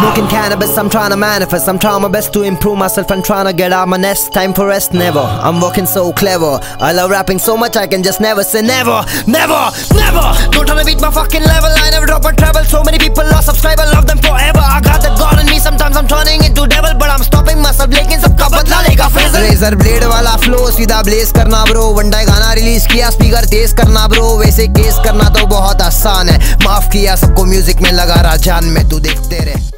Smoking cannabis, I'm trying to manifest. I'm trying my best to improve myself and trying to get out my nest. Time for rest, never. I'm working so clever. I love rapping so much I can just never say never. Never, never. Don't try to beat my fucking level. I never drop a treble. So many people lost subscriber, love them forever. I got that God in me. Sometimes I'm turning into devil, but I'm stopping myself. लेकिन सबका बदला लेगा फिर razor blade वाला flow सीधा bless करना bro. One day गाना release किया, स्पीकर तेज करना ब्रो. वैसे केस करना तो बहुत आसान है. माफ किया सबको, म्यूजिक में लगा रहा जान में, तू देखते रहे.